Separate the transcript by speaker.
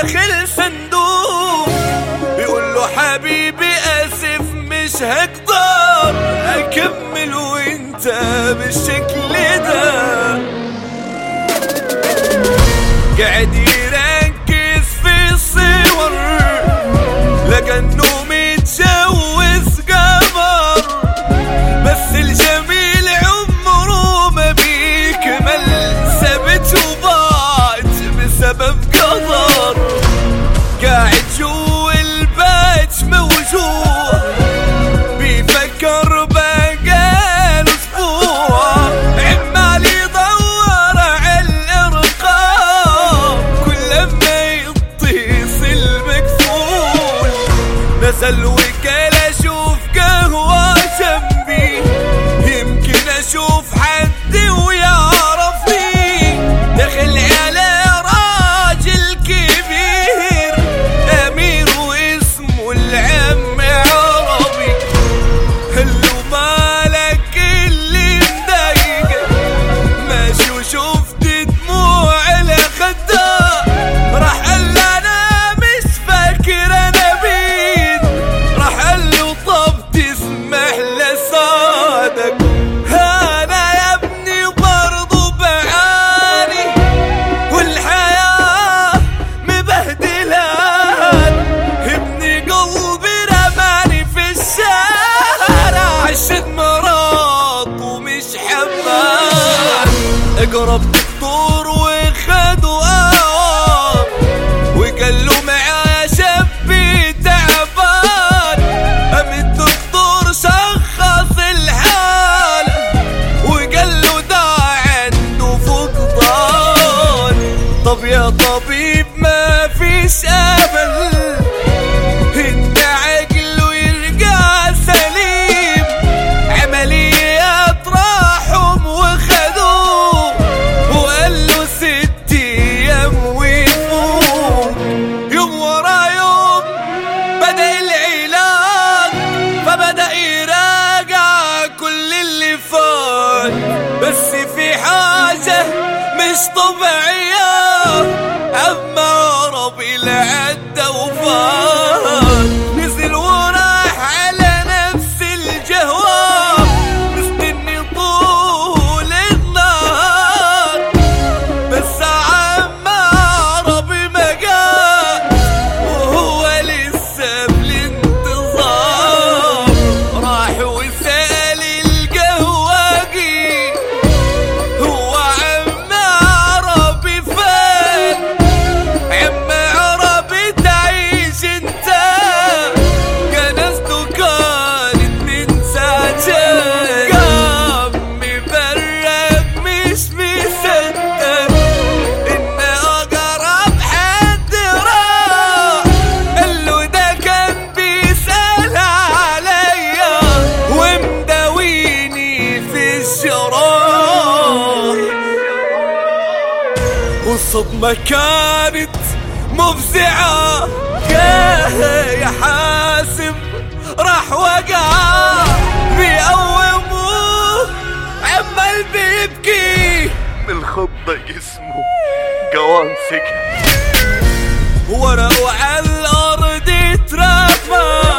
Speaker 1: داخل صندوق بيقول له حبيبي اسف مش هقدر اكمل وانت بالشكل ده. قاعد يركز في الصور لكنه متجوز قمر، بس الجميل عمره ما بيكمل، ثبت وبعد بسبب قدر. قاعد جوا البيت موجوع بيفكر بقاله اسبوع، عمال يدور على الارقام كل لما يتصل مقفول. نزل وكل اشوف قهوة جنبي يمكن اشوف حد ويعرفني. دخل على راجل كبير امير واسمه العم عربي، هلو مالك اللي مضايقك؟ ماشي وشفت دموع على خده، راح قال انا مش فاكر انا مين، راح قال له طب تسمح لسعادك. انا يا ابني برضو بعاني والحياة مبهدلان، ابني قلبي رماني في الشارع، عشت مرض ومش حبان. اقرب دكتور وخدوا اوام وقال له معايا شبي تعبان. قام الدكتور شخص الحالة وقال له ده عنده فقدان. طب يا طبيب ما فيش امل ان عقله يرجع سليم، عمليات راحهم وخدوه وقال له 6 ايام ويفوق. يوم ورا يوم بدأ العلاج فبدأ يراجع كل اللي فات، بس في حاجة مش طبيعية، أما عربي لعدى وفات. نزل وراح على نفس الجهوة مستني طول النهار، بس عم عربي ما جاء وهو لسه بالانتظار. راح وسأل القهوجي هو عم عربي فين؟ عم عربي تعيش انت؟ جنازته كانت من ساعتين. قام مبرق مش مصدق ان اقرب حد راح، قال له ده كان بيسأل عليا ومداويني في الجراح. والصدمة كانت مفزعة، يا حاسم راح وقع بيقوموه عمال بيبكي
Speaker 2: بالخضة جسمه جوان سكن،
Speaker 1: ورقوا على الارض اترمى